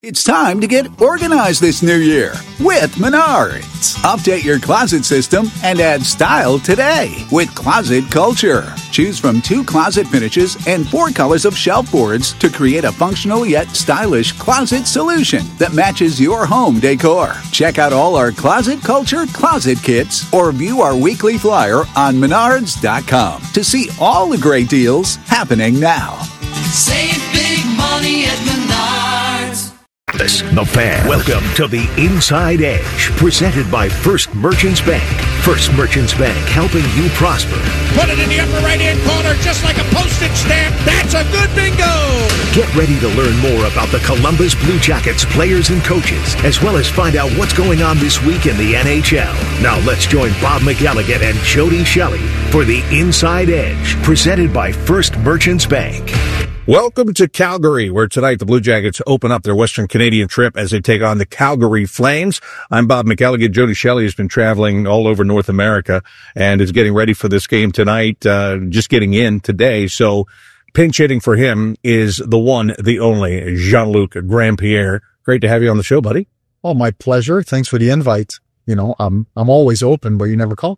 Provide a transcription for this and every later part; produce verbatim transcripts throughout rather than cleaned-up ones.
It's time to get organized this new year with Menards. Update your closet system and add style today with Closet Culture. Choose from two closet finishes and four colors of shelf boards to create a functional yet stylish closet solution that matches your home decor. Check out all our Closet Culture closet kits or view our weekly flyer on menards dot com to see all the great deals happening now. Save big money at Menards. The Fan. Welcome to the Inside Edge, presented by First Merchants Bank. First Merchants Bank, helping you prosper. Put it in the upper right-hand corner, just like a postage stamp. That's a good bingo! Get ready to learn more about the Columbus Blue Jackets players and coaches, as well as find out what's going on this week in the N H L. Now let's join Bob McElligott and Jody Shelley for the Inside Edge, presented by First Merchants Bank. Welcome to Calgary, where tonight the Blue Jackets open up their Western Canadian trip as they take on the Calgary Flames. I'm Bob McElligott. Jody Shelley has been traveling all over North America and is getting ready for this game tonight, uh, just getting in today. So pinch hitting for him is the one, the only, Jean-Luc Grandpierre. Great to have you on the show, buddy. Oh, my pleasure. Thanks for the invite. You know, I'm, I'm always open, but you never call.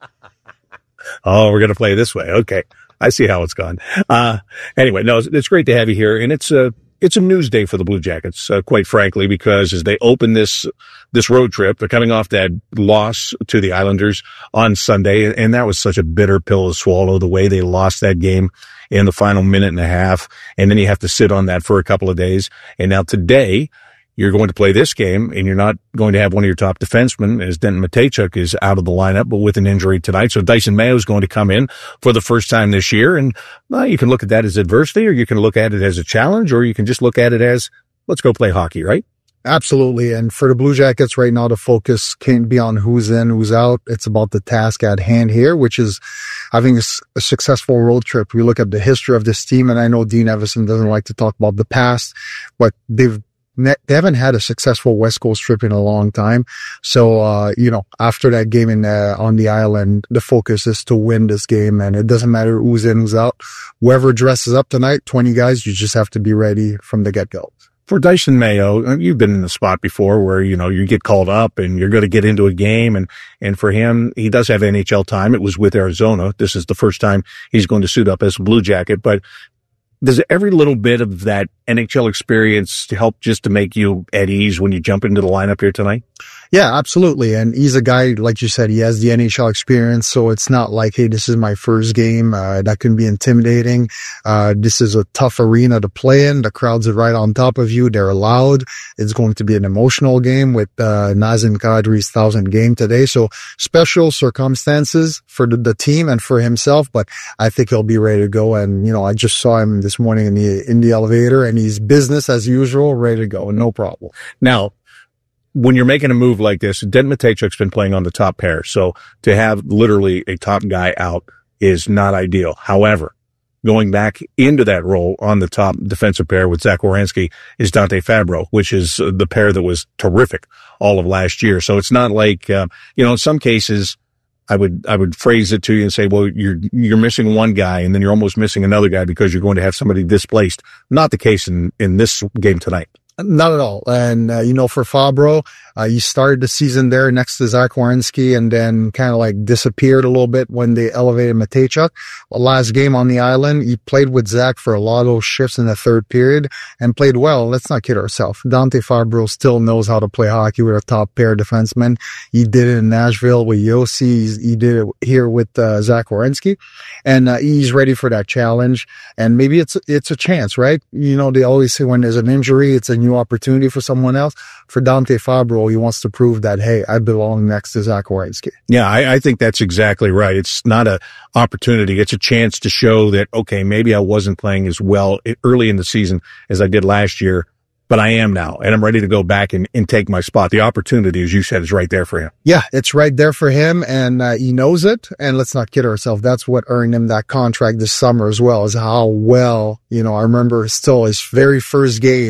Oh, we're going to play this way. Okay. I see how it's gone. Uh, anyway, no, it's, it's great to have you here. And it's a, it's a news day for the Blue Jackets, uh, quite frankly, because as they open this, this road trip, they're coming off that loss to the Islanders on Sunday. And that was such a bitter pill to swallow, the way they lost that game in the final minute and a half. And then you have to sit on that for a couple of days. And now today, you're going to play this game, and you're not going to have one of your top defensemen, as Denton Mateychuk is out of the lineup, but with an injury tonight. So Dyson Mayo is going to come in for the first time this year. And well, you can look at that as adversity, or you can look at it as a challenge, or you can just look at it as, let's go play hockey, right? Absolutely. And for the Blue Jackets right now, the focus can't be on who's in, who's out. It's about the task at hand here, which is having a, a successful road trip. We look at the history of this team, and I know Dean Evison doesn't like to talk about the past, but they've They haven't had a successful West Coast trip in a long time. So, uh, you know, after that game in, uh, on the island, the focus is to win this game. And it doesn't matter who's in, who's out. Whoever dresses up tonight, twenty guys, you just have to be ready from the get-go. For Dyson Mayo, you've been in the spot before where, you know, you get called up and you're going to get into a game. And, and for him, he does have N H L time. It was with Arizona. This is the first time he's going to suit up as a Blue Jacket, but does every little bit of that N H L experience help just to make you at ease when you jump into the lineup here tonight? Yeah, absolutely. And he's a guy, like you said, he has the N H L experience. So it's not like, hey, this is my first game. Uh, that can be intimidating. Uh, this is a tough arena to play in. The crowds are right on top of you. They're loud. It's going to be an emotional game with, uh, Nazem Kadri's thousand game today. So special circumstances for the, the team and for himself, but I think he'll be ready to go. And, you know, I just saw him this morning in the, in the elevator, and he's business as usual, ready to go. No problem. Now, when you're making a move like this, Denton Mateychuk's been playing on the top pair. So to have literally a top guy out is not ideal. However, going back into that role on the top defensive pair with Zach Werenski is Dante Fabro, which is the pair that was terrific all of last year. So it's not like, uh, you know, in some cases, I would, I would phrase it to you and say, well, you're, you're missing one guy and then you're almost missing another guy because you're going to have somebody displaced. Not the case in, in this game tonight. Not at all. And, uh, you know, for Fabro, uh, he started the season there next to Zach Werenski and then kind of like disappeared a little bit when they elevated Mateychuk. Last game on the island, he played with Zach for a lot of those shifts in the third period and played well. Let's not kid ourselves. Dante Fabro still knows how to play hockey with a top pair defenseman. He did it in Nashville with Yossi. He did it here with, uh, Zach Werenski. And, uh, he's ready for that challenge. And maybe it's, it's a chance, right? You know, they always say when there's an injury, it's a new opportunity for someone else. For Dante Fabro, he wants to prove that, hey, I belong next to Zach Werenski. Yeah, I, I think that's exactly right. It's not a opportunity. It's a chance to show that, okay, maybe I wasn't playing as well early in the season as I did last year, but I am now, and I'm ready to go back and, and take my spot. The opportunity, as you said, is right there for him. Yeah, it's right there for him, and uh, he knows it. And let's not kid ourselves. That's what earned him that contract this summer as well, is how well, you know, I remember still his very first game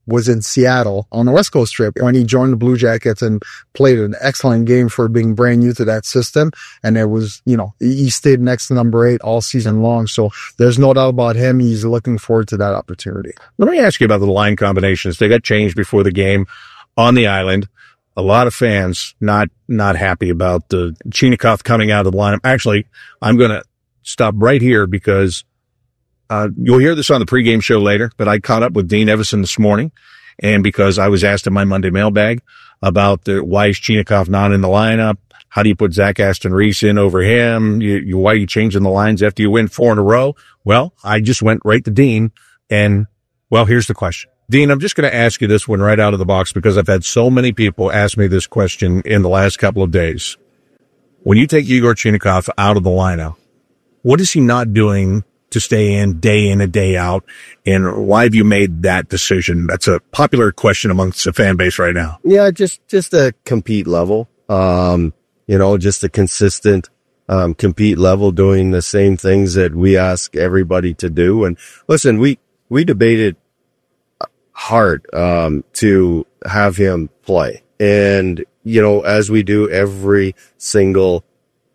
was in Seattle on the West Coast trip when he joined the Blue Jackets and played an excellent game for being brand new to that system. And it was, you know, he stayed next to number eight all season long. So there's no doubt about him. He's looking forward to that opportunity. Let me ask you about the line combinations. They got changed before the game on the island. A lot of fans not, not happy about the Chinakhov coming out of the lineup. Actually, I'm going to stop right here because Uh, you'll hear this on the pregame show later, but I caught up with Dean Evason this morning, and because I was asked in my Monday mailbag about the, why is Chinakhov not in the lineup? How do you put Zach Aston Reese in over him? You, you, why are you changing the lines after you win four in a row? Well, I just went right to Dean, and, well, here's the question. Dean, I'm just going to ask you this one right out of the box because I've had so many people ask me this question in the last couple of days. When you take Igor Chinakhov out of the lineup, what is he not doing to stay in day in and day out? And why have you made that decision? That's a popular question amongst the fan base right now. Yeah, just, just a compete level. Um, you know, just a consistent, um, compete level, doing the same things that we ask everybody to do. And listen, we, we debated hard, um, to have him play. And, you know, as we do every single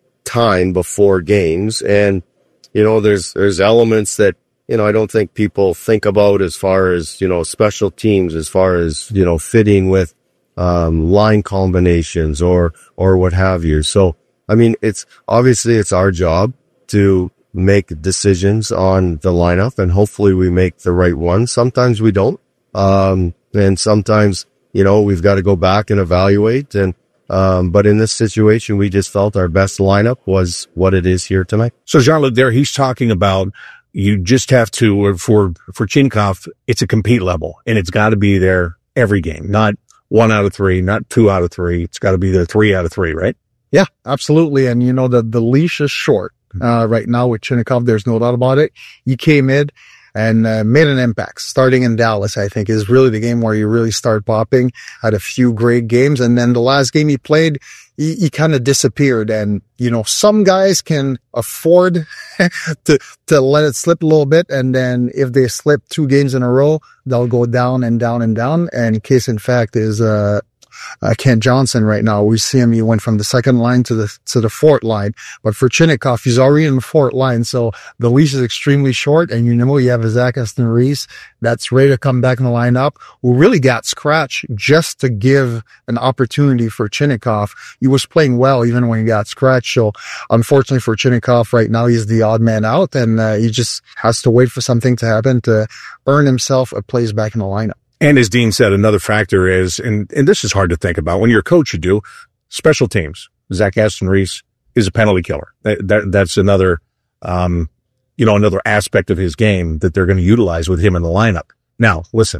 time before games. And, you know, there's, there's elements that, you know, I don't think people think about as far as, you know, special teams, as far as, you know, fitting with, um, line combinations or, or what have you. So, I mean, it's obviously it's our job to make decisions on the lineup, and hopefully we make the right one. Sometimes we don't. Um, and sometimes, you know, we've got to go back and evaluate. And, Um, but in this situation, we just felt our best lineup was what it is here tonight. So Jean-Luc there, he's talking about you just have to, for, for Chinakhov, it's a compete level, and it's got to be there every game, not one out of three, not two out of three. It's got to be there three out of three, right? Yeah, absolutely. And you know, the, the leash is short, uh, right now with Chinakhov. There's no doubt about it. He came in and uh, made an impact. Starting in Dallas, I think, is really the game where you really start popping. Had a few great games, and then the last game he played, he, he kind of disappeared. And, you know, some guys can afford to to let it slip a little bit, and then if they slip two games in a row, they'll go down and down and down. And case in fact is uh Uh, Kent Johnson right now. We see him, he went from the second line to the, to the fourth line. But for Chinakhov, he's already in the fourth line. So the leash is extremely short. And you know, you have a Zach Aston Reese that's ready to come back in the lineup, who really got scratched just to give an opportunity for Chinakhov. He was playing well even when he got scratched. So unfortunately for Chinakhov right now, he's the odd man out, and uh, he just has to wait for something to happen to earn himself a place back in the lineup. And as Dean said, another factor is, and, and this is hard to think about, when you're a coach, you do, special teams. Zach Aston Reese is a penalty killer. That, that, that's another, um, you know, another aspect of his game that they're going to utilize with him in the lineup. Now, listen,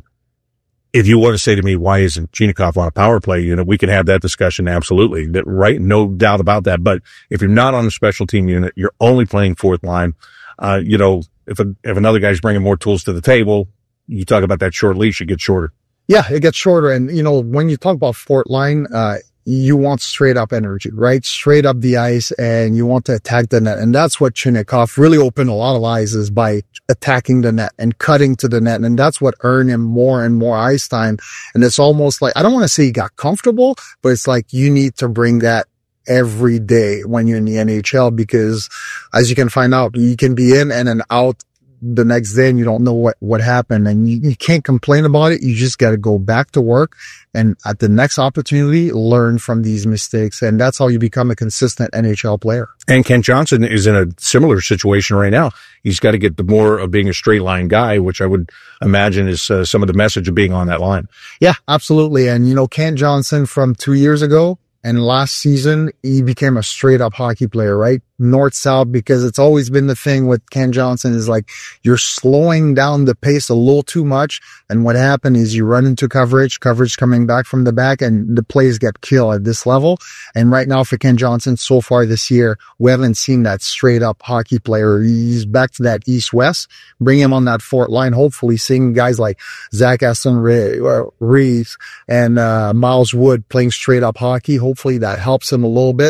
if you want to say to me, why isn't Chinakhov on a power play unit? We can have that discussion. Absolutely. That, right? No doubt about that. But if you're not on a special team unit, you're only playing fourth line. Uh, you know, if a, if another guy's bringing more tools to the table, you talk about that short leash, it gets shorter. Yeah, it gets shorter. And, you know, when you talk about fourth line, uh, you want straight up energy, right? Straight up the ice, and you want to attack the net. And that's what Chinakhov really opened a lot of eyes, is by attacking the net and cutting to the net. And that's what earned him more and more ice time. And it's almost like, I don't want to say he got comfortable, but it's like you need to bring that every day when you're in the N H L, because as you can find out, you can be in and then out the next day and you don't know what, what happened, and you, you can't complain about it. You just got to go back to work, and at the next opportunity, learn from these mistakes. And that's how you become a consistent N H L player. And Kent Johnson is in a similar situation right now. He's got to get the more of being a straight line guy, which I would imagine is uh, some of the message of being on that line. Yeah, absolutely. And you know, Kent Johnson from two years ago and last season, he became a straight up hockey player, right? North-south, because it's always been the thing with Kent Johnson is like, you're slowing down the pace a little too much. And what happened is you run into coverage, coverage coming back from the back, and the plays get killed at this level. And right now for Kent Johnson, so far this year, we haven't seen that straight up hockey player. He's back to that east-west. Bring him on that fourth line, hopefully seeing guys like Zach Aston Reese and uh, Miles Wood playing straight up hockey. Hopefully that helps him a little bit.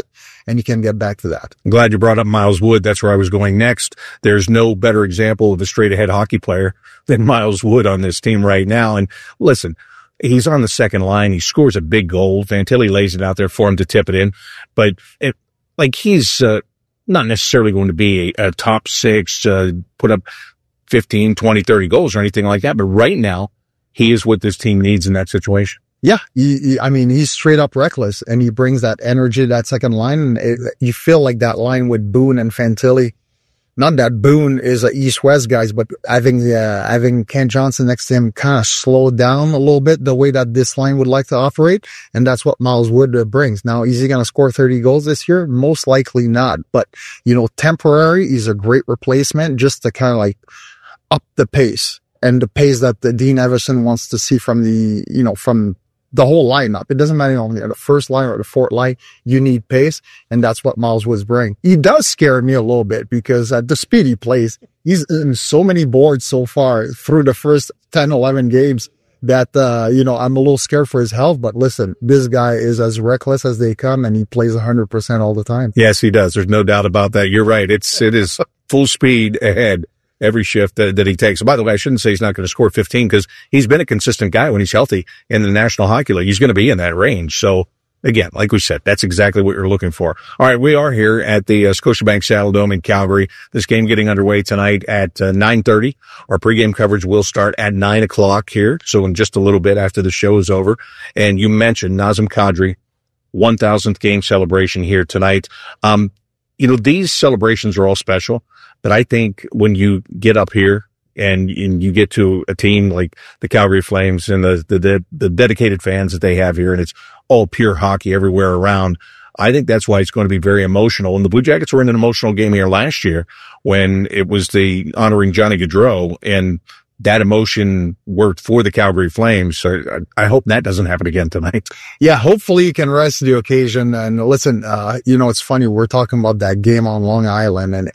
and you can get back to that. I'm glad you brought up Miles Wood. That's where I was going next. There's no better example of a straight-ahead hockey player than Miles Wood on this team right now. And listen, he's on the second line. He scores a big goal. Fantilli lays it out there for him to tip it in. But, it, like, he's uh, not necessarily going to be a, a top six, uh, put up fifteen, twenty, thirty goals or anything like that. But right now, he is what this team needs in that situation. Yeah, he, he, I mean, he's straight up reckless, and he brings that energy to that second line. And it, you feel like that line with Boone and Fantilli. Not that Boone is a East-West guys, but having uh, having Kent Johnson next to him kind of slowed down a little bit the way that this line would like to operate, and that's what Miles Wood uh, brings. Now, is he going to score thirty goals this year? Most likely not, but you know, temporary, he's a great replacement just to kind of like up the pace and the pace that the Dean Evason wants to see from the you know from. the whole lineup. It doesn't matter on the first line or the fourth line. You need pace, and that's what Miles Woods bring. He does scare me a little bit because at the speed he plays, he's in so many boards so far through the first ten, eleven games that, uh, you know, I'm a little scared for his health. But listen, this guy is as reckless as they come, and he plays one hundred percent all the time. Yes, he does. There's no doubt about that. You're right. It's, it is full speed ahead every shift that, that he takes. By the way, I shouldn't say he's not going to score fifteen because he's been a consistent guy when he's healthy in the National Hockey League. He's going to be in that range. So again, like we said, that's exactly what you're looking for. All right, we are here at the uh, Scotiabank Saddledome in Calgary. This game getting underway tonight at uh, nine thirty. Our pregame coverage will start at nine o'clock here, so in just a little bit after the show is over. And you mentioned Nazem Kadri, one thousandth game celebration here tonight. Um, you know, these celebrations are all special. But I think when you get up here and, and you get to a team like the Calgary Flames and the, the, the dedicated fans that they have here, and it's all pure hockey everywhere around, I think that's why it's going to be very emotional. And the Blue Jackets were in an emotional game here last year when it was the honoring Johnny Gaudreau, and that emotion worked for the Calgary Flames. So I, I hope that doesn't happen again tonight. Yeah, hopefully you can rise to the occasion. And listen, uh, you know, it's funny. We're talking about that game on Long Island, and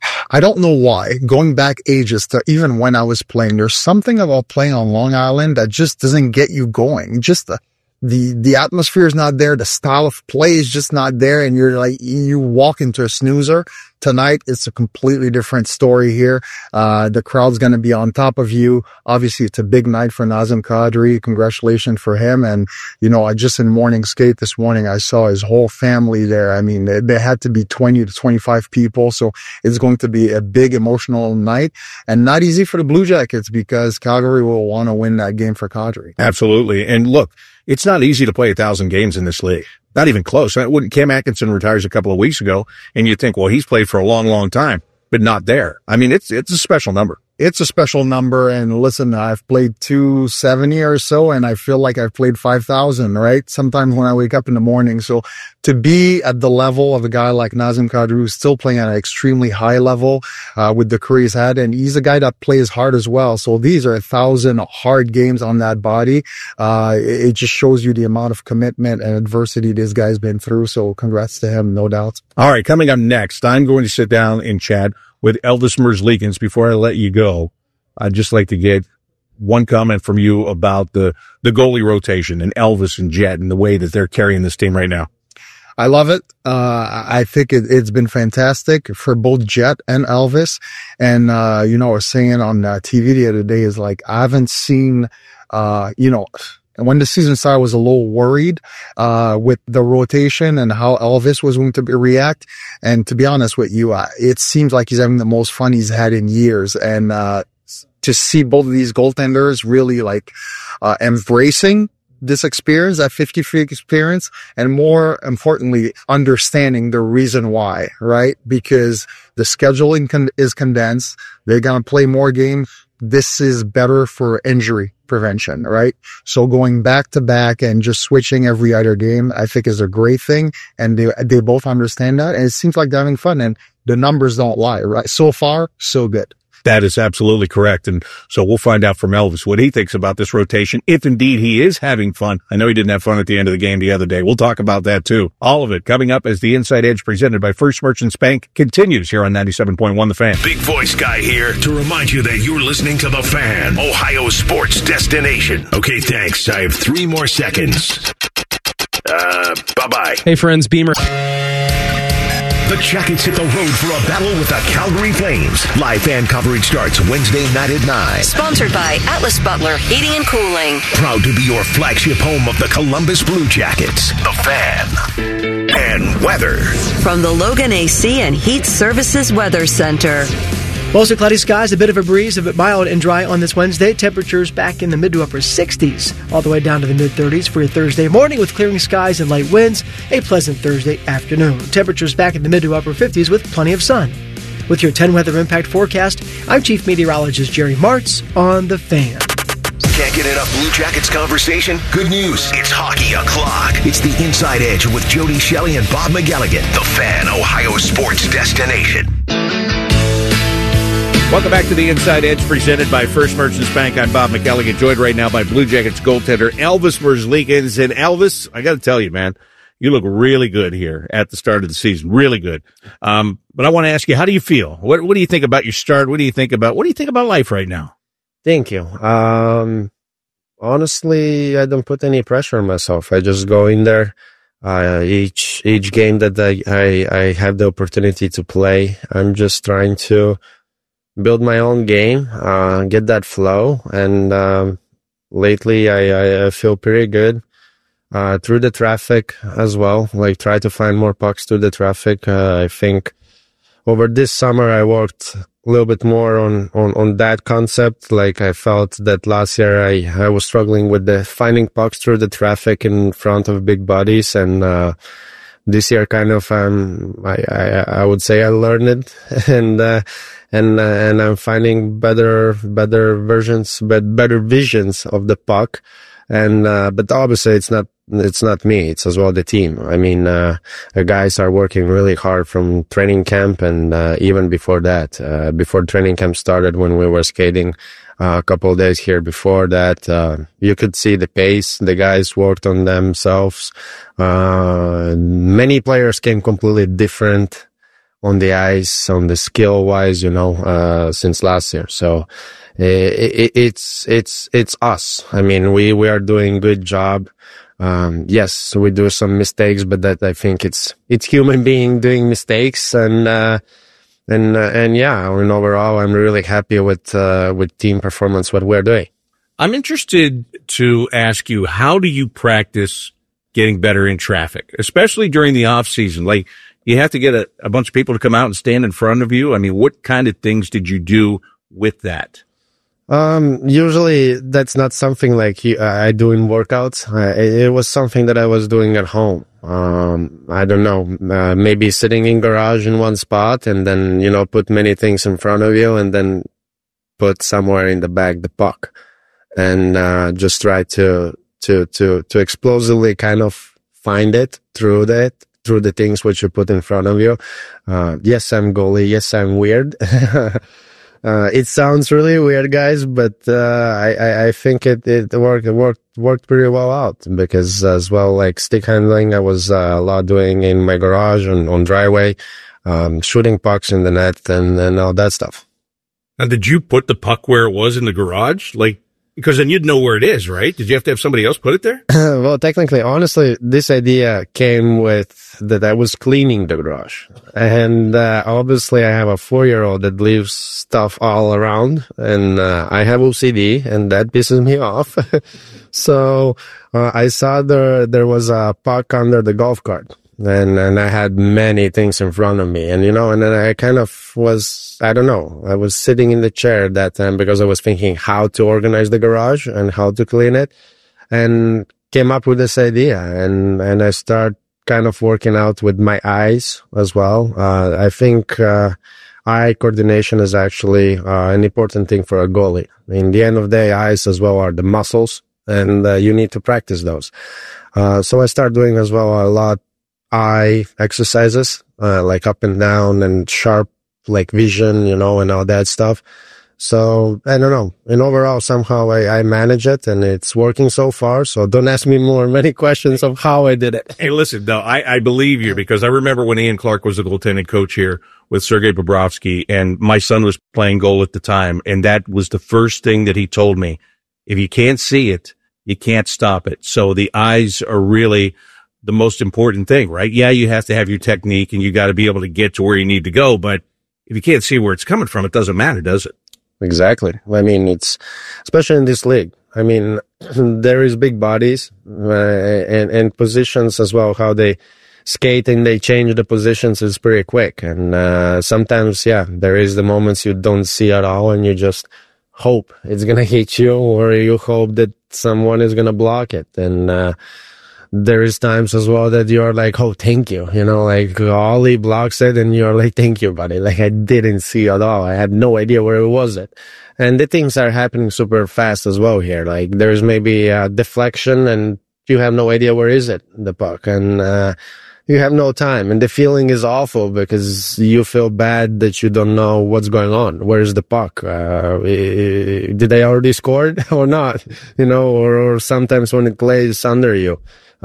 I don't know why, going back ages to even when I was playing, there's something about playing on Long Island that just doesn't get you going. Just the, the, the atmosphere is not there. The style of play is just not there. And you're like, you walk into a snoozer. Tonight, it's a completely different story here. Uh, the crowd's going to be on top of you. Obviously, it's a big night for Nazem Kadri. Congratulations for him. And, you know, I just in morning skate this morning, I saw his whole family there. I mean, they, they had to be twenty to twenty-five people. So it's going to be a big emotional night and not easy for the Blue Jackets because Calgary will want to win that game for Kadri. Absolutely. And look, it's not easy to play a thousand games in this league. Not even close. When Cam Atkinson retires a couple of weeks ago, and you think, well, he's played for a long, long time, but not there. I mean, it's it's a special number. It's a special number. And listen, I've played two seventy or so, and I feel like I've played five thousand, right? Sometimes when I wake up in the morning. So to be at the level of a guy like Nazem Kadri, who's still playing at an extremely high level, uh, with the career he's had, and he's a guy that plays hard as well. So these are a thousand hard games on that body. Uh, it, it just shows you the amount of commitment and adversity this guy's been through. So congrats to him, no doubt. All right. Coming up next, I'm going to sit down and chat with Elvis Merzlikins. Before I let you go, I'd just like to get one comment from you about the, the goalie rotation and Elvis and Jet and the way that they're carrying this team right now. I love it. Uh, I think it, it's been fantastic for both Jet and Elvis. And, uh, you know, I was saying on uh, T V the other day is like, I haven't seen, uh, you know, when the season started, I was a little worried, uh, with the rotation and how Elvis was going to be, react. And to be honest with you, uh, it seems like he's having the most fun he's had in years. And, uh, to see both of these goaltenders really like, uh, embracing this experience, that fifty-three experience, and more importantly, understanding the reason why, right? Because the scheduling con- is condensed. They're going to play more games. This is better for injury prevention, right? So going back to back and just switching every other game, I think is a great thing. And they, they both understand that. And it seems like they're having fun, and the numbers don't lie, right? So far, so good. That is absolutely correct. And so we'll find out from Elvis what he thinks about this rotation, if indeed he is having fun. I know he didn't have fun at the end of the game the other day. We'll talk about that too. All of it coming up as the Inside Edge presented by First Merchants Bank continues here on ninety-seven point one The Fan. Big Voice Guy here to remind you that you're listening to The Fan, Ohio sports destination. Okay, thanks. I have three more seconds. Uh, bye-bye. Hey, friends, Beamer. The Jackets hit the road for a battle with the Calgary Flames. Live fan coverage starts Wednesday night at nine. Sponsored by Atlas Butler Heating and Cooling. Proud to be your flagship home of the Columbus Blue Jackets. The Fan. And weather. From the Logan A C and Heat Services Weather Center. Mostly cloudy skies, a bit of a breeze, a bit mild and dry on this Wednesday. Temperatures back in the mid to upper sixties, all the way down to the mid thirties for your Thursday morning with clearing skies and light winds. A pleasant Thursday afternoon. Temperatures back in the mid to upper fifties with plenty of sun. With your ten weather impact forecast, I'm Chief Meteorologist Jerry Martz on The Fan. Can't get enough Blue Jackets conversation? Good news. It's Hockey O'Clock. It's the Inside Edge with Jody Shelley and Bob McElligott. The Fan, Ohio sports destination. Welcome back to the Inside Edge presented by First Merchants Bank. I'm Bob McElligott, joined right now by Blue Jackets goaltender Elvis Merzlikins. And Elvis, I got to tell you, man, you look really good here at the start of the season. Really good. Um, but I want to ask you, how do you feel? What, what do you think about your start? What do you think about, what do you think about life right now? Thank you. Um, honestly, I don't put any pressure on myself. I just go in there. Uh, each, each game that I, I, I have the opportunity to play, I'm just trying to build my own game, uh, get that flow. And, um, lately I, I feel pretty good, uh, through the traffic as well. Like try to find more pucks through the traffic. Uh, I think over this summer I worked a little bit more on, on, on that concept. Like I felt that last year I, I was struggling with the finding pucks through the traffic in front of big bodies. And, uh, this year kind of, um, I, I, I would say I learned it and, uh, and, uh, and I'm finding better, better versions, but better visions of the puck. And, uh, but obviously it's not, it's not me. It's as well the team. I mean, uh, the guys are working really hard from training camp and, uh, even before that, uh, before training camp started when we were skating, uh, a couple of days here before that, uh, you could see the pace. The guys worked on themselves. Uh, many players came completely different on the ice, on the skill wise, you know, uh, since last year. So, it, it, it's, it's, it's us. I mean, we, we are doing a good job. Um, yes, we do some mistakes, but that I think it's, it's human being doing mistakes. And, uh, and, uh, and yeah, and overall, I'm really happy with, uh, with team performance, what we're doing. I'm interested to ask you, how do you practice getting better in traffic, especially during the off season? Like, you have to get a, a bunch of people to come out and stand in front of you. I mean, what kind of things did you do with that? Um, usually that's not something like you, uh, I do in workouts. Uh, it, it was something that I was doing at home. Um, I don't know, uh, maybe sitting in garage in one spot and then, you know, put many things in front of you and then put somewhere in the bag the puck and, uh, just try to, to, to, to explosively kind of find it through that, through the things which you put in front of you. Uh, yes, I'm goalie. Yes, I'm weird. Uh, it sounds really weird, guys, but, uh, I, I, I think it, it worked, it worked, worked pretty well out because as well, like stick handling, I was, uh, a lot doing in my garage on, on driveway, um, shooting pucks in the net and, and all that stuff. Now, did you put the puck where it was in the garage? Like, because then you'd know where it is, right? Did you have to have somebody else put it there? Well, technically, honestly, this idea came with that I was cleaning the garage. And, uh, obviously I have a four-year-old that leaves stuff all around and, uh, I have O C D and that pisses me off. So, uh, I saw there, there was a puck under the golf cart. And, and I had many things in front of me and, you know, and then I kind of was, I don't know, I was sitting in the chair that time because I was thinking how to organize the garage and how to clean it and came up with this idea and, and I start kind of working out with my eyes as well. Uh, I think, uh, eye coordination is actually, uh, an important thing for a goalie. In the end of the day, eyes as well are the muscles and, uh, you need to practice those. Uh, so I start doing as well a lot eye exercises, uh, like up and down and sharp, like vision, you know, and all that stuff. So I don't know. And overall, somehow I, I manage it and it's working so far. So don't ask me more many questions of how I did it. Hey, listen, no, I, I believe you because I remember when Ian Clark was the goaltending coach here with Sergei Bobrovsky and my son was playing goal at the time. And that was the first thing that he told me. If you can't see it, you can't stop it. So the eyes are really the most important thing, right? Yeah, you have to have your technique and you got to be able to get to where you need to go. But if you can't see where it's coming from, it doesn't matter, does it? Exactly. I mean, it's, especially in this league. I mean, there is big bodies, uh, and, and positions as well, how they skate and they change the positions is pretty quick. And, uh, sometimes, yeah, there is the moments you don't see at all and you just hope it's going to hit you, or you hope that someone is going to block it. And, uh, there is times as well that you're like, oh, thank you. You know, like Ollie blocks it and you're like, thank you, buddy. Like I didn't see at all. I had no idea where it was it. And the things are happening super fast as well here. Like there's maybe a deflection and you have no idea where is it, the puck. And, uh, you have no time. And the feeling is awful because you feel bad that you don't know what's going on. Where's the puck? Uh, did they already scored or not? You know, or, or sometimes when it plays under you.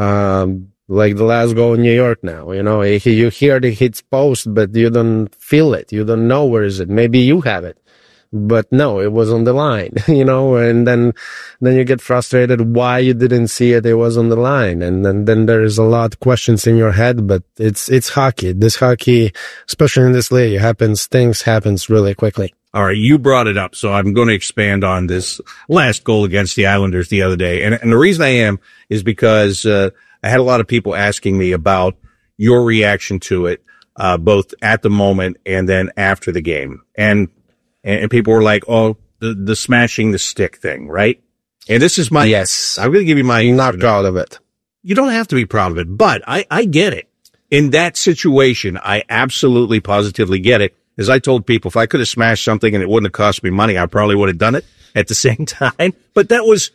Um, like the last goal in New York now, you know, you hear the hits post, but you don't feel it. You don't know where is it. Maybe you have it, but no, it was on the line, you know, and then, then you get frustrated why you didn't see it. It was on the line. And then, then there's a lot of questions in your head, but it's, it's hockey. This hockey, especially in this league, happens, things happens really quickly. All right, you brought it up, so I'm going to expand on this last goal against the Islanders the other day. And, and the reason I am is because uh, I had a lot of people asking me about your reaction to it, uh, both at the moment and then after the game. And and people were like, oh, the, the smashing the stick thing, right? And this is my... Yes. I'm going to give you my... I'm not proud of it. You don't have to be proud of it, but I, I get it. In that situation, I absolutely positively get it. As I told people, if I could have smashed something and it wouldn't have cost me money, I probably would have done it at the same time. But that was,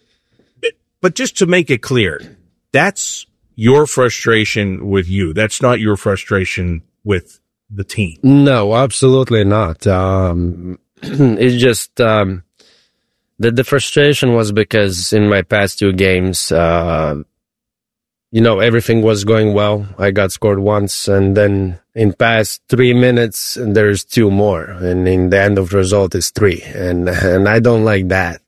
but just to make it clear, that's your frustration with you. That's not your frustration with the team. No, absolutely not. Um, it's just, um, the, the frustration was because in my past two games, uh, you know, everything was going well. I got scored once, and then in past three minutes, there's two more, and in the end of the result is three, and and I don't like that.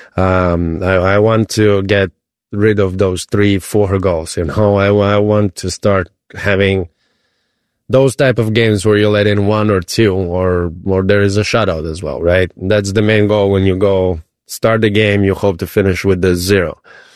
Um, I, I want to get rid of those three, four goals. You know, I, I want to start having those type of games where you let in one or two, or or there is a shutout as well, right? That's the main goal when you go start the game. You hope to finish with the zero.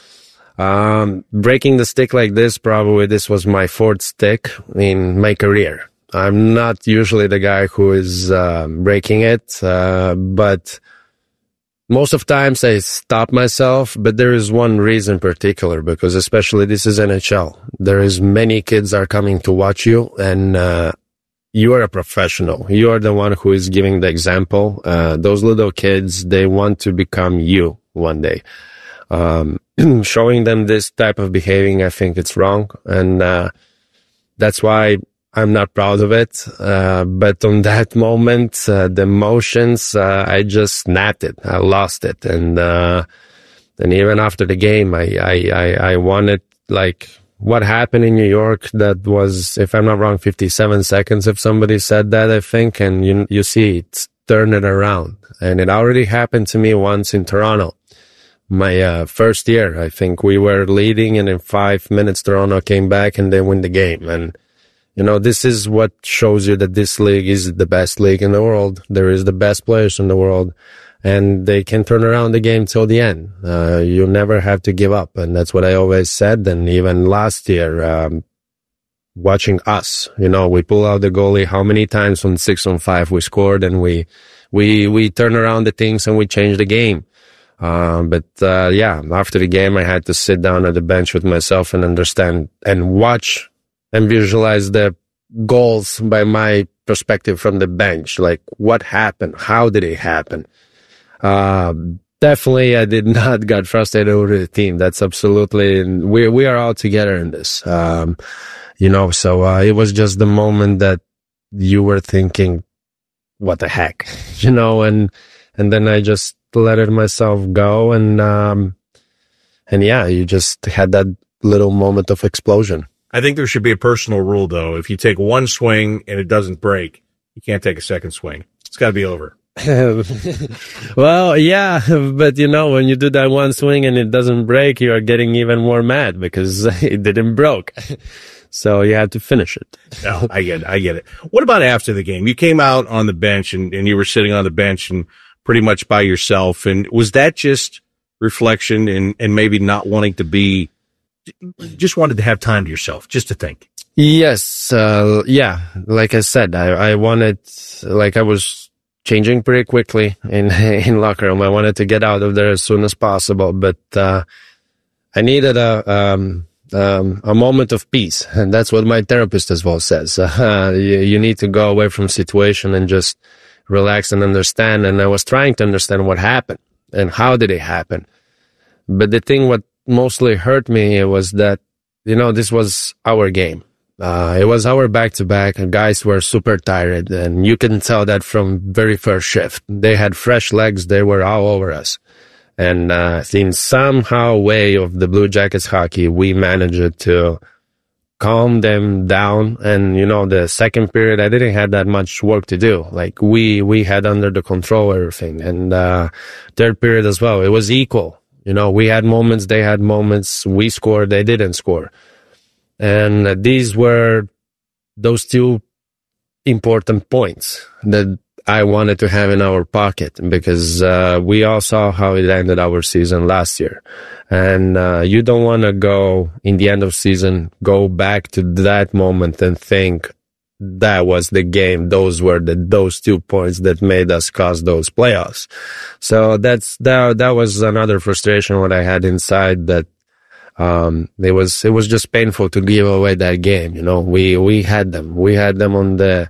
Um, breaking the stick like this, probably this was my fourth stick in my career. I'm not usually the guy who is, uh, breaking it, uh, but most of times I stop myself, but there is one reason in particular, because especially this is N H L. There is many kids are coming to watch you, and, uh, you are a professional. You are the one who is giving the example. Uh, those little kids, they want to become you one day. Um, showing them this type of behaving, I think it's wrong. And, uh, that's why I'm not proud of it. Uh, but on that moment, uh, the emotions, uh, I just snapped it. I lost it. And, uh, and even after the game, I, I, I, I wanted, like, what happened in New York, that was, if I'm not wrong, fifty-seven seconds, if somebody said that, I think, and you, you see it's turned it around. And it already happened to me once in Toronto. My uh, first year, I think we were leading, and in five minutes, Toronto came back and they win the game. And, you know, this is what shows you that this league is the best league in the world. There is the best players in the world, and they can turn around the game till the end. Uh, you never have to give up. And that's what I always said. And even last year, um, watching us, you know, we pull out the goalie. How many times on six on five we scored, and we, we, we turn around the things and we change the game. Um, but, uh, yeah, after the game, I had to sit down at the bench with myself and understand and watch and visualize the goals by my perspective from the bench. Like, what happened? How did it happen? Uh, definitely, I did not get frustrated over the team. That's absolutely, we, we are all together in this. Um, you know, so, uh, it was just the moment that you were thinking, what the heck, you know, and, and then I just let it myself go, and um and yeah, you just had that little moment of explosion. I think there should be a personal rule, though. If you take one swing and it doesn't break, you can't take a second swing. It's got to be over. Well, yeah, but you know, when you do that one swing and it doesn't break, you are getting even more mad because it didn't broke. So you had to finish it. No, I get it. I get it. What about after the game? You came out on the bench and, and you were sitting on the bench and pretty much by yourself. And was that just reflection and, and maybe not wanting to be, just wanted to have time to yourself, just to think? Yes. Uh, yeah. Like I said, I, I wanted, like I was changing pretty quickly in, in locker room. I wanted to get out of there as soon as possible, but, uh, I needed a, um, um, a moment of peace. And that's what my therapist as well says. Uh, you, you need to go away from situation and just relax and understand. And I was trying to understand what happened and how did it happen. But the thing what mostly hurt me was that, you know, this was our game. Uh, it was our back-to-back, and guys were super tired, and you can tell that from very first shift. They had fresh legs, they were all over us. And uh, in somehow way of the Blue Jackets hockey, we managed to calm them down. And, you know, the second period, I didn't have that much work to do. Like, we, we had under the control everything. And uh, third period as well, it was equal. You know, we had moments, they had moments, we scored, they didn't score. And uh, these were those two important points that I wanted to have in our pocket because uh, we all saw how it ended our season last year. And uh, you don't want to go in the end of season, go back to that moment and think that was the game. Those were the, those two points that made us cause those playoffs. So that's, that, that was another frustration what I had inside that Um, it was, it was just painful to give away that game. You know, we, we had them, we had them on the,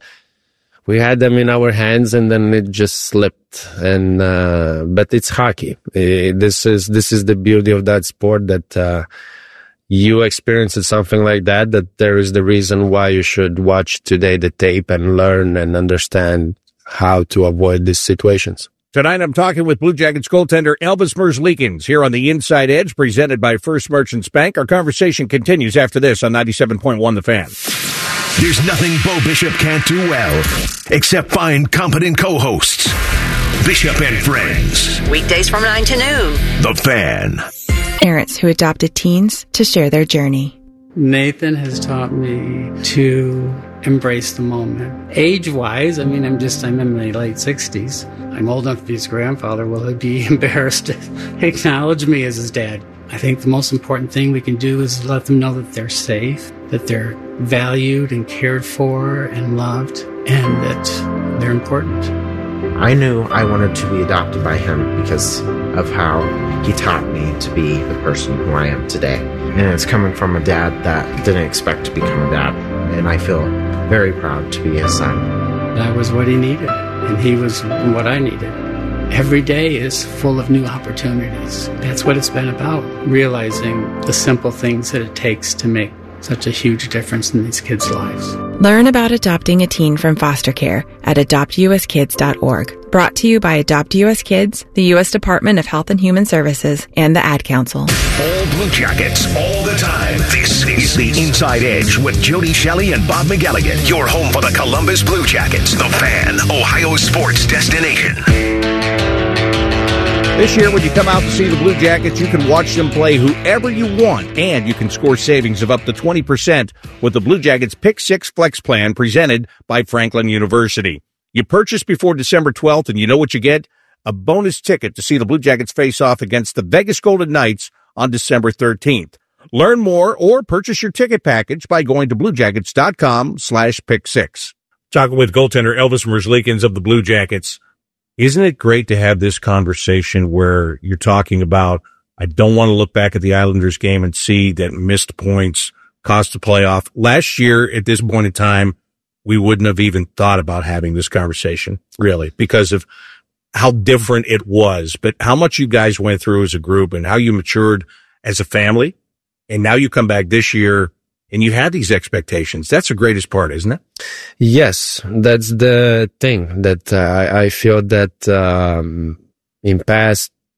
we had them in our hands and then it just slipped. And, uh, but it's hockey. It, this is, this is the beauty of that sport that, uh, you experience something like that, that there is the reason why you should watch today the tape and learn and understand how to avoid these situations. Tonight, I'm talking with Blue Jackets goaltender Elvis Merzlikins here on the Inside Edge, presented by First Merchants Bank. Our conversation continues after this on ninety-seven point one The Fan. There's nothing Bo Bishop can't do well, except find competent co-hosts. Bishop and Friends. Weekdays from nine to noon. The Fan. Parents who adopted teens to share their journey. Nathan has taught me to embrace the moment. Age-wise, I mean, I'm just, I'm in my late sixties. I'm old enough to be his grandfather. Will he be embarrassed to acknowledge me as his dad? I think the most important thing we can do is let them know that they're safe, that they're valued and cared for and loved, and that they're important. I knew I wanted to be adopted by him because of how he taught me to be the person who I am today. And it's coming from a dad that didn't expect to become a dad. And I feel very proud to be his son. That was what he needed, and he was what I needed. Every day is full of new opportunities. That's what it's been about, realizing the simple things that it takes to make such a huge difference in these kids' lives. Learn about adopting a teen from foster care at adopt u s kids dot org. Brought to you by Adopt U S Kids, the U S Department of Health and Human Services, and the Ad Council. All Blue Jackets, all the time. This is the Inside Edge with Jody Shelley and Bob McElligott. Your home for the Columbus Blue Jackets, the Fan, Ohio sports destination. This year, when you come out to see the Blue Jackets, you can watch them play whoever you want, and you can score savings of up to twenty percent with the Blue Jackets Pick Six Flex Plan presented by Franklin University. You purchase before December twelfth, and you know what you get? A bonus ticket to see the Blue Jackets face off against the Vegas Golden Knights on December thirteenth. Learn more or purchase your ticket package by going to blue jackets dot com slash pick six. Talking with goaltender Elvis Merzlikins of the Blue Jackets. Isn't it great to have this conversation where you're talking about, I don't want to look back at the Islanders game and see that missed points cost the playoff. Last year, at this point in time, we wouldn't have even thought about having this conversation, really, because of how different it was. But how much you guys went through as a group and how you matured as a family. And now you come back this year and you have these expectations. That's the greatest part, isn't it? Yes, that's the thing that uh, I, I feel that um, in past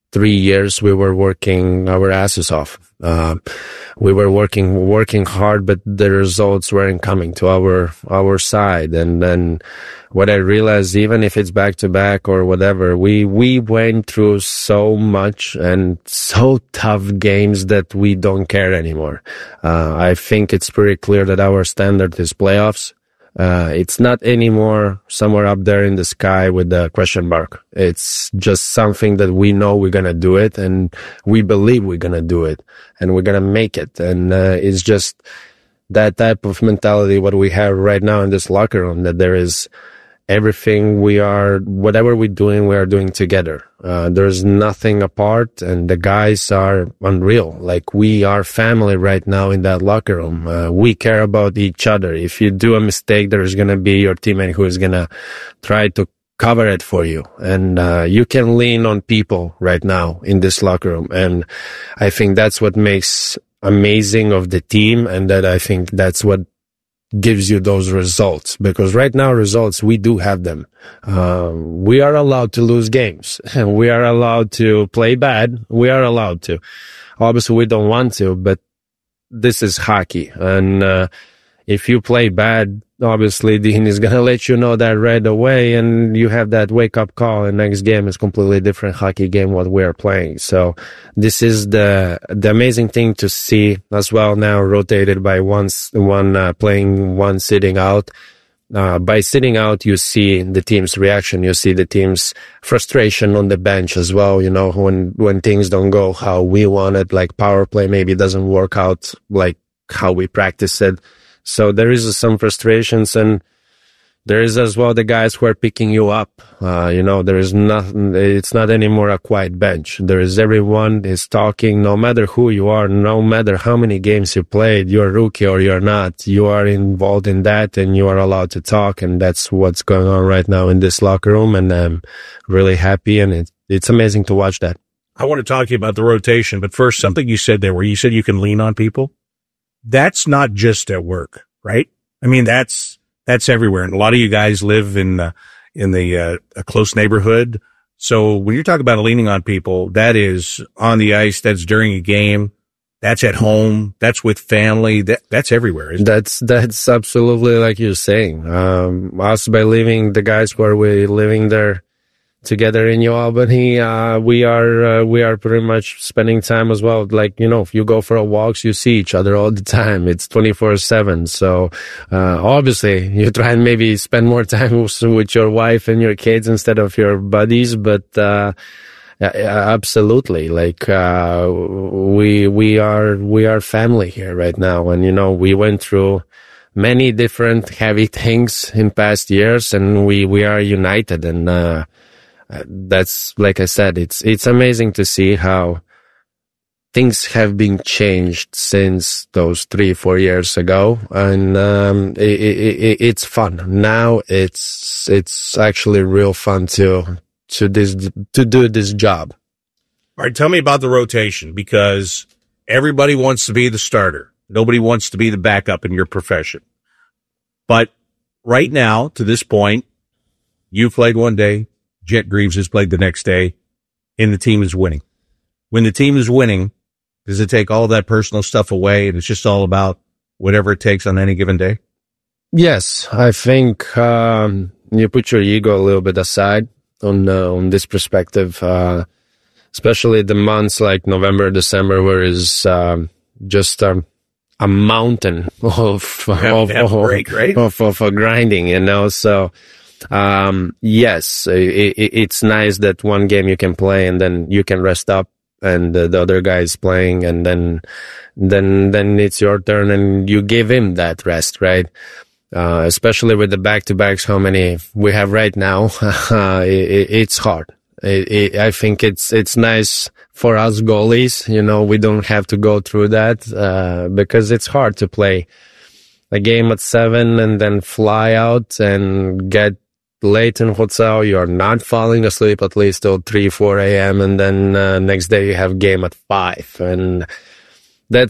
three years we were working our asses off. Uh, we were working, working hard, but the results weren't coming to our, our side. And then what I realized, even if it's back to back or whatever, we, we went through so much and so tough games that we don't care anymore. Uh, I think it's pretty clear that our standard is playoffs. Uh, it's not anymore somewhere up there in the sky with the question mark. It's just something that we know we're going to do it, and we believe we're going to do it, and we're going to make it. And uh, it's just that type of mentality what we have right now in this locker room, that there is everything we are, whatever we're doing, we are doing together. Uh, there's nothing apart, and the guys are unreal. Like, we are family right now in that locker room. Uh, we care about each other. If you do a mistake, there's going to be your teammate who is going to try to cover it for you. And, uh, you can lean on people right now in this locker room. And I think that's what makes amazing of the team. And that I think that's what gives you those results, because right now results, we do have them. Uh, we are allowed to lose games, and we are allowed to play bad. We are allowed to. Obviously, we don't want to, but this is hockey. And uh, if you play bad, obviously Dean is going to let you know that right away, and you have that wake-up call, and next game is completely different hockey game what we are playing. So this is the the amazing thing to see as well now, rotated by one, one uh, playing, one sitting out. Uh, by sitting out, you see the team's reaction, you see the team's frustration on the bench as well, you know, when, when things don't go how we want it, like power play maybe doesn't work out like how we practice it. So there is some frustrations, and there is as well the guys who are picking you up. Uh, you know, there is nothing, it's not anymore a quiet bench. There is everyone is talking, no matter who you are, no matter how many games you played, you're a rookie or you're not, you are involved in that, and you are allowed to talk. And that's what's going on right now in this locker room. And I'm really happy, and it, it's amazing to watch that. I want to talk to you about the rotation, but first, something you said there where you said you can lean on people. That's not just at work, right? I mean, that's, that's everywhere. And a lot of you guys live in, uh, in the, uh, a close neighborhood. So when you're talking about leaning on people, that is on the ice, that's during a game, that's at home, that's with family, that, that's everywhere, isn't that's, it? That's absolutely like you're saying. Um, us by living, the guys who are we living there together in New Albany, uh, we are, uh, we are pretty much spending time as well. Like, you know, if you go for a walks, you see each other all the time. It's twenty-four seven. So, uh, obviously you try and maybe spend more time with, with your wife and your kids instead of your buddies. But, uh, absolutely. Like, uh, we, we are, we are family here right now. And, you know, we went through many different heavy things in past years, and we, we are united. And, uh, Uh, that's, like I said, it's, it's amazing to see how things have been changed since those three, four years ago. And, um, it, it, it's fun. Now it's, it's actually real fun to, to this, to do this job. All right. Tell me about the rotation, because everybody wants to be the starter. Nobody wants to be the backup in your profession. But right now, to this point, you played one day, Jet Greaves has played the next day, and the team is winning. When the team is winning, does it take all that personal stuff away, and it's just all about whatever it takes on any given day? Yes, I think um, you put your ego a little bit aside on uh, on this perspective, uh, especially the months like November, December, where is um, just um, a mountain of of, have a break, right? of, of, of grinding, you know, so. Um, yes, it, it, it's nice that one game you can play and then you can rest up, and the, the other guy is playing, and then, then, then it's your turn and you give him that rest, right? Uh, especially with the back-to-backs, how many we have right now, uh, it, it's hard. It, it, I think it's, it's nice for us goalies, you know, we don't have to go through that, uh, because it's hard to play a game at seven and then fly out and get late in hotel. You're not falling asleep at least till three, four a.m. and then uh, next day you have game at five. And that's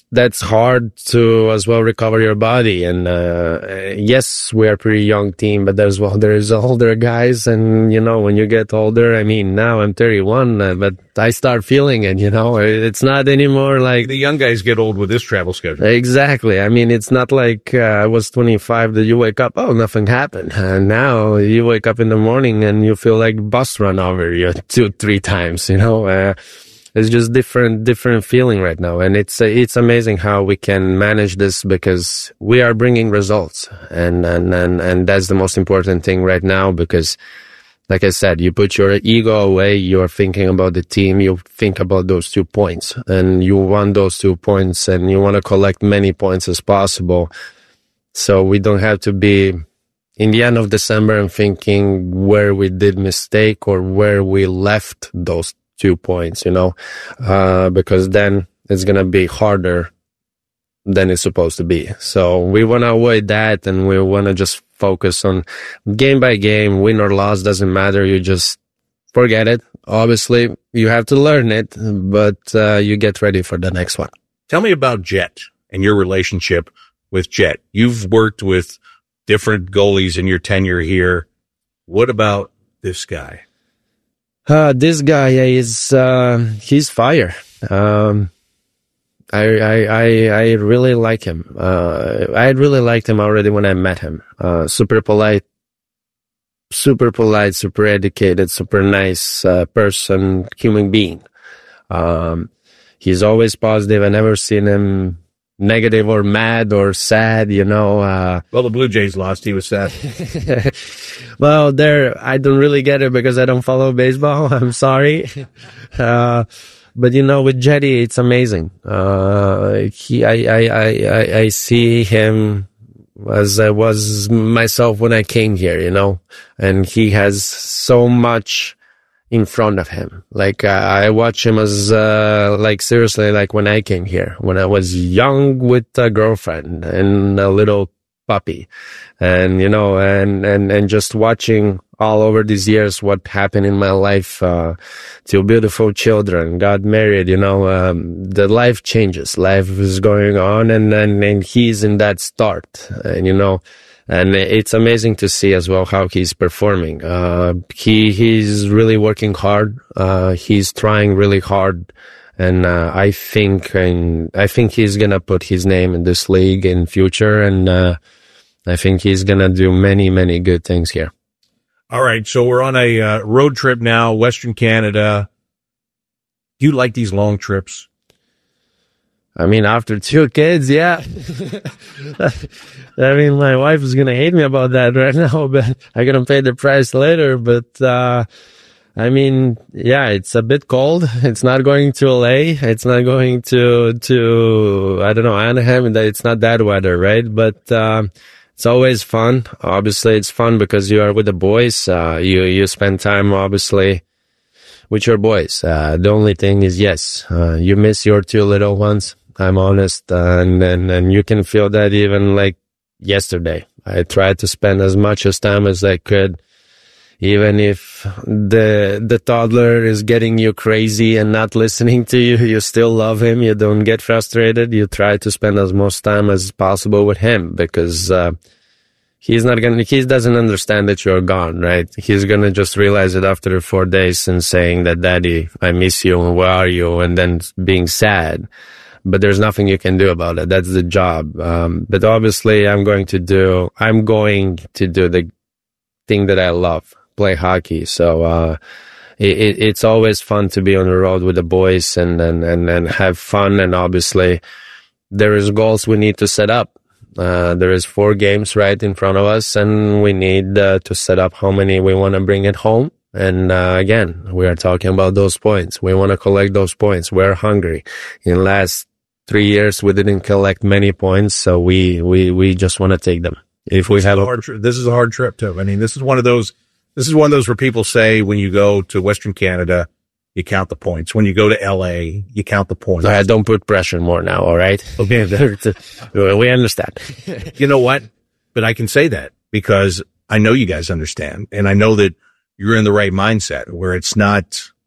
that's hard to as well recover your body. And uh, yes, we are a pretty young team, but there's well, there's older guys, and you know, when you get older, I mean, now I'm thirty-one, uh, but I start feeling it. You know, it's not anymore like the young guys get old with this travel schedule. Exactly. I mean, it's not like uh, I was twenty-five that you wake up, oh, nothing happened. And now you wake up in the morning and you feel like bus run over you two, three times. You know. Uh, It's just different, different feeling right now. And it's, uh, it's amazing how we can manage this because we are bringing results. And, and, and, and that's the most important thing right now because, like I said, you put your ego away, you're thinking about the team, you think about those two points and you want those two points and you want to collect many points as possible. So we don't have to be in the end of December and thinking where we did mistake or where we left those two points, you know, uh, because then it's going to be harder than it's supposed to be. So we want to avoid that and we want to just focus on game by game, win or loss, doesn't matter. You just forget it. Obviously, you have to learn it, but uh, you get ready for the next one. Tell me about Jet and your relationship with Jet. You've worked with different goalies in your tenure here. What about this guy? Uh, this guy is, uh, he's fire. Um, I, I, I, I really like him. Uh, I really liked him already when I met him. Uh, super polite, super polite, super educated, super nice, uh, person, human being. Um, he's always positive. I never seen him negative or mad or sad, you know. Uh, well, the Blue Jays lost. He was sad. Well, there, I don't really get it because I don't follow baseball. I'm sorry. Uh, but you know, with Jetty, it's amazing. Uh, he, I, I, I, I, I see him as I was myself when I came here, you know, and he has so much in front of him. Like, uh, I watch him as, uh, like, seriously, like when I came here, when I was young with a girlfriend and a little puppy. And, you know, and, and, and just watching all over these years what happened in my life, uh, two beautiful children, got married, you know, um, the life changes. Life is going on and, and, and he's in that start. And, you know, and it's amazing to see as well how he's performing. Uh, he, he's really working hard. Uh, he's trying really hard. And, uh, I think, and I think he's gonna put his name in this league in future. And, uh, I think he's gonna do many, many good things here. All right. So we're on a uh, road trip now, Western Canada. Do you like these long trips? I mean, after two kids, yeah. I mean, my wife is going to hate me about that right now, but I'm going to pay the price later. But, uh, I mean, yeah, it's a bit cold. It's not going to L A. It's not going to, to, I don't know, Anaheim. It's not that weather, right? But, um, it's always fun. Obviously, it's fun because you are with the boys. Uh, you, you spend time, obviously, with your boys. Uh, the only thing is, yes, uh, you miss your two little ones. I'm honest. Uh, and, and, and you can feel that even like yesterday. I tried to spend as much as time as I could. Even if the, the toddler is getting you crazy and not listening to you, you still love him. You don't get frustrated. You try to spend as much time as possible with him because, uh, he's not gonna, he doesn't understand that you're gone, right? He's gonna just realize it after four days and saying that, Daddy, I miss you and where are you? And then being sad. But there's nothing you can do about it. That's the job. Um, but obviously I'm going to do, I'm going to do the thing that I love, play hockey. So, uh, it, it's always fun to be on the road with the boys and, and, and, and have fun. And obviously there is goals we need to set up. Uh, there is four games right in front of us and we need uh, to set up how many we want to bring it home. And, uh, again, we are talking about those points. We want to collect those points. We're hungry. In the last three years, we didn't collect many points. So we, we, we just want to take them. If we have a hard tri- this is a hard trip too. I mean, this is one of those, this is one of those where people say when you go to Western Canada, you count the points. When you go to L A, you count the points. I don't put pressure more now. All right. Okay. We understand. You know what? But I can say that because I know you guys understand. And I know that you're in the right mindset where it's not,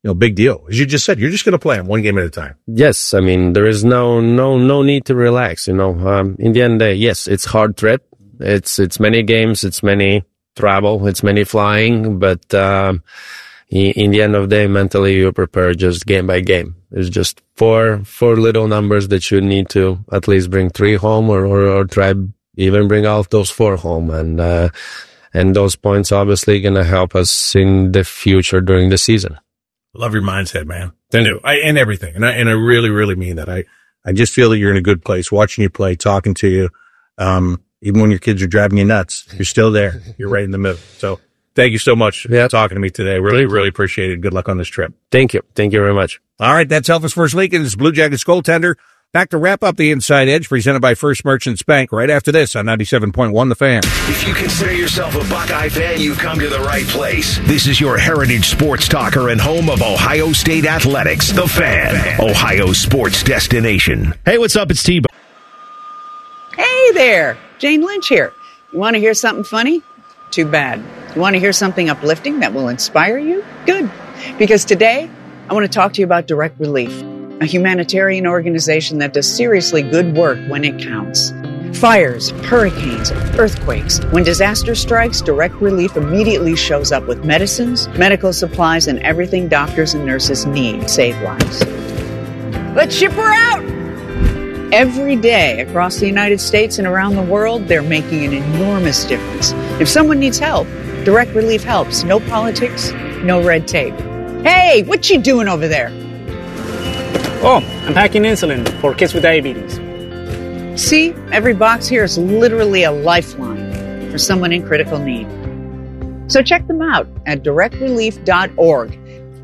you know, big deal. As you just said, you're just going to play them one game at a time. Yes, I mean, there is no no no need to relax. You know, um, in the end of the day, yes, it's hard trip. It's it's many games, it's many travel, it's many flying, but um, in, in the end of the day, mentally you prepare just game by game. There's just four four little numbers that you need to at least bring three home, or or, or try even bring all those four home, and uh, and those points obviously going to help us in the future during the season. Love your mindset, man. I do. I, and everything. And I, and I really, really mean that. I, I just feel that you're in a good place, watching you play, talking to you. Um, even when your kids are driving you nuts, you're still there. You're right in the middle. So thank you so much for talking to me today. Really, really appreciate it. Good luck on this trip. Thank you. Thank you very much. All right. That's Elvis First Lincoln's Blue Jackets goaltender. Back to wrap up the Inside Edge, presented by First Merchants Bank, right after this on ninety-seven point one The Fan. If you consider yourself a Buckeye fan, you've come to the right place. This is your heritage sports talker and home of Ohio State Athletics, The Fan, Ohio sports destination. Hey, what's up? It's T-Bone. Hey there, Jane Lynch here. You want to hear something funny? Too bad. You want to hear something uplifting that will inspire you? Good. Because today, I want to talk to you about Direct Relief, a humanitarian organization that does seriously good work when it counts. Fires, hurricanes, earthquakes. When disaster strikes, Direct Relief immediately shows up with medicines, medical supplies, and everything doctors and nurses need to save lives. Let's ship her out! Every day across the United States and around the world, they're making an enormous difference. If someone needs help, Direct Relief helps. No politics, no red tape. Hey, what you doing over there? Oh, I'm packing insulin for kids with diabetes. See, every box here is literally a lifeline for someone in critical need. So check them out at direct relief dot org.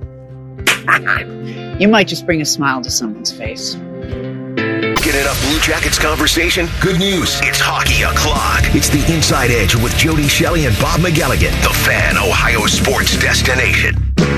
You might just bring a smile to someone's face. Get enough Blue Jackets conversation? Good news. It's hockey o'clock. It's the Inside Edge with Jody Shelley and Bob McElligott, The Fan, Ohio sports destination.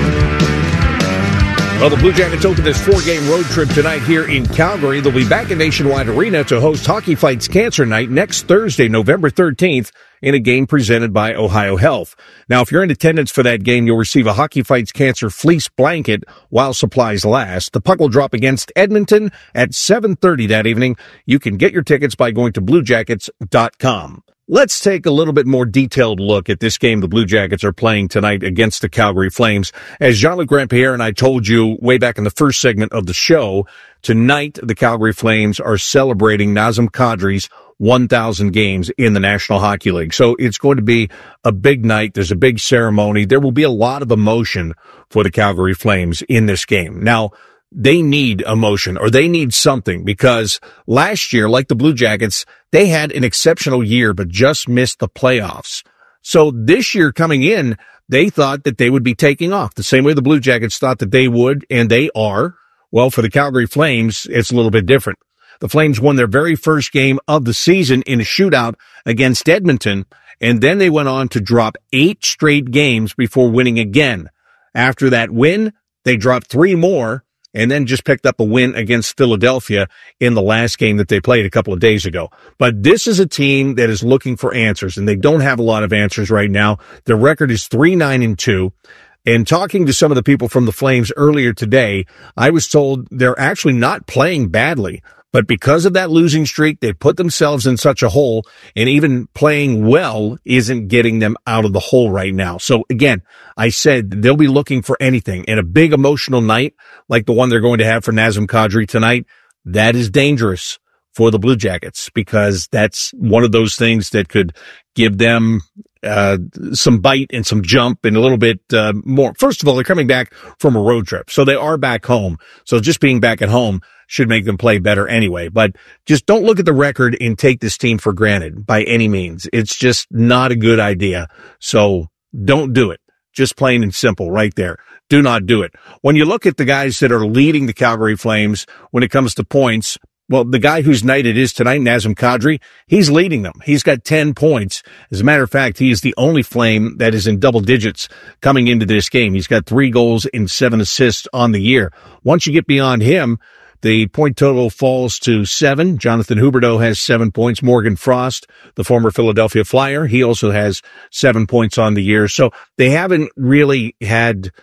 Well, the Blue Jackets open this four-game road trip tonight here in Calgary. They'll be back at Nationwide Arena to host Hockey Fights Cancer Night next Thursday, November thirteenth, in a game presented by Ohio Health. Now, if you're in attendance for that game, you'll receive a Hockey Fights Cancer fleece blanket while supplies last. The puck will drop against Edmonton at seven thirty that evening. You can get your tickets by going to blue jackets dot com. Let's take a little bit more detailed look at this game the Blue Jackets are playing tonight against the Calgary Flames. As Jean-Luc Grandpierre and I told you way back in the first segment of the show, tonight the Calgary Flames are celebrating Nazem Kadri's one thousand games in the National Hockey League. So it's going to be a big night. There's a big ceremony. There will be a lot of emotion for the Calgary Flames in this game. Now, they need emotion, or they need something, because last year, like the Blue Jackets, they had an exceptional year but just missed the playoffs. So this year coming in, they thought that they would be taking off the same way the Blue Jackets thought that they would, and they are. Well, for the Calgary Flames, it's a little bit different. The Flames won their very first game of the season in a shootout against Edmonton, and then they went on to drop eight straight games before winning again. After that win, they dropped three more, and then just picked up a win against Philadelphia in the last game that they played a couple of days ago. But this is a team that is looking for answers, and they don't have a lot of answers right now. Their record is three nine and two. And talking to some of the people from the Flames earlier today, I was told they're actually not playing badly. But because of that losing streak, they put themselves in such a hole, and even playing well isn't getting them out of the hole right now. So again, I said they'll be looking for anything. And a big emotional night like the one they're going to have for Nazem Kadri tonight, that is dangerous for the Blue Jackets, because that's one of those things that could give them uh some bite and some jump and a little bit uh, more. First of all, they're coming back from a road trip, so they are back home. So just being back at home should make them play better anyway. But just don't look at the record and take this team for granted by any means. It's just not a good idea. So don't do it. Just plain and simple right there. Do not do it. When you look at the guys that are leading the Calgary Flames when it comes to points, well, the guy whose night it is tonight, Nazem Kadri, he's leading them. He's got ten points. As a matter of fact, he is the only Flame that is in double digits coming into this game. He's got three goals and seven assists on the year. Once you get beyond him, the point total falls to seven. Jonathan Huberdeau has seven points. Morgan Frost, the former Philadelphia Flyer, he also has seven points on the year. So they haven't really had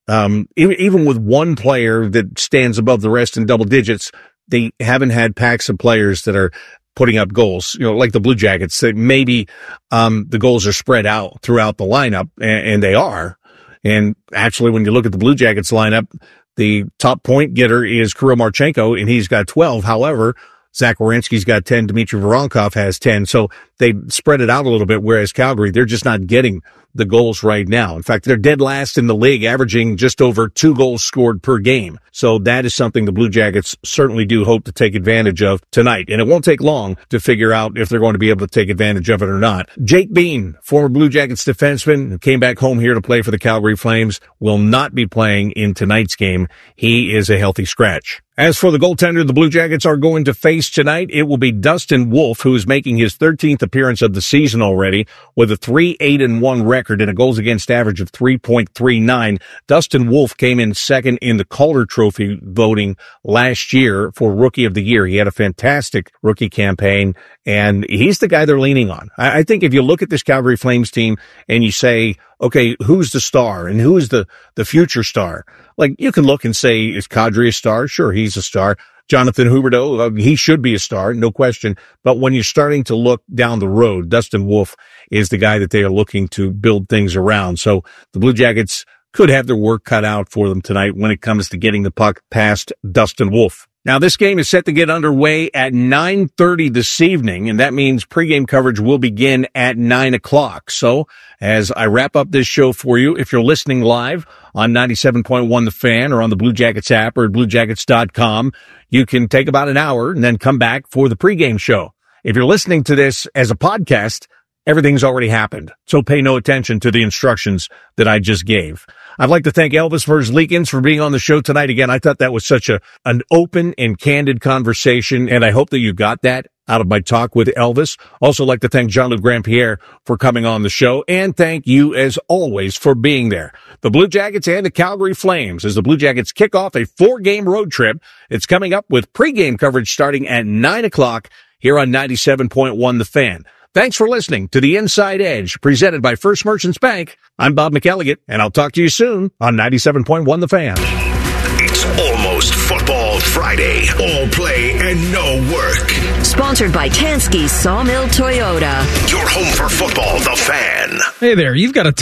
um, even, even with one player that stands above the rest in double digits, they haven't had packs of players that are putting up goals, you know, like the Blue Jackets. That maybe um, the goals are spread out throughout the lineup, and, and they are. And actually, when you look at the Blue Jackets lineup, the top point getter is Kirill Marchenko, and he's got twelve. However, Zach Werenski's got ten. Dmitry Voronkov has ten. So they spread it out a little bit, whereas Calgary, they're just not getting the goals right now. In fact, they're dead last in the league, averaging just over two goals scored per game. So that is something the Blue Jackets certainly do hope to take advantage of tonight. And it won't take long to figure out if they're going to be able to take advantage of it or not. Jake Bean, former Blue Jackets defenseman, who came back home here to play for the Calgary Flames, will not be playing in tonight's game. He is a healthy scratch. As for the goaltender the Blue Jackets are going to face tonight, it will be Dustin Wolf, who is making his thirteenth appearance of the season already with a three eight and one record and a goals against average of three point three nine. Dustin Wolf came in second in the Calder Trophy voting last year for Rookie of the Year. He had a fantastic rookie campaign, and he's the guy they're leaning on. I, I think if you look at this Calgary Flames team and you say, okay, who's the star and who is the, the future star? Like, you can look and say, is Kadri a star? Sure, he's a star. Jonathan Huberdeau, uh, he should be a star, no question. But when you're starting to look down the road, Dustin Wolf is the guy that they are looking to build things around. So the Blue Jackets could have their work cut out for them tonight when it comes to getting the puck past Dustin Wolf. Now, this game is set to get underway at nine thirty this evening, and that means pregame coverage will begin at nine o'clock. So, as I wrap up this show for you, if you're listening live on ninety-seven point one The Fan or on the Blue Jackets app or at blue jackets dot com, you can take about an hour and then come back for the pregame show. If you're listening to this as a podcast, everything's already happened, so pay no attention to the instructions that I just gave. I'd like to thank Elvis Versleekens for being on the show tonight. Again, I thought that was such a an open and candid conversation, and I hope that you got that out of my talk with Elvis. Also like to thank Jean-Luc Grandpierre for coming on the show, and thank you, as always, for being there. The Blue Jackets and the Calgary Flames, as the Blue Jackets kick off a four-game road trip. It's coming up with pregame coverage starting at nine o'clock here on ninety-seven point one The Fan. Thanks for listening to The Inside Edge, presented by First Merchants Bank. I'm Bob McElligott, and I'll talk to you soon on ninety-seven point one The Fan. It's almost Football Friday. All play and no work. Sponsored by Tansky Sawmill Toyota. Your home for football, The Fan. Hey there, you've got a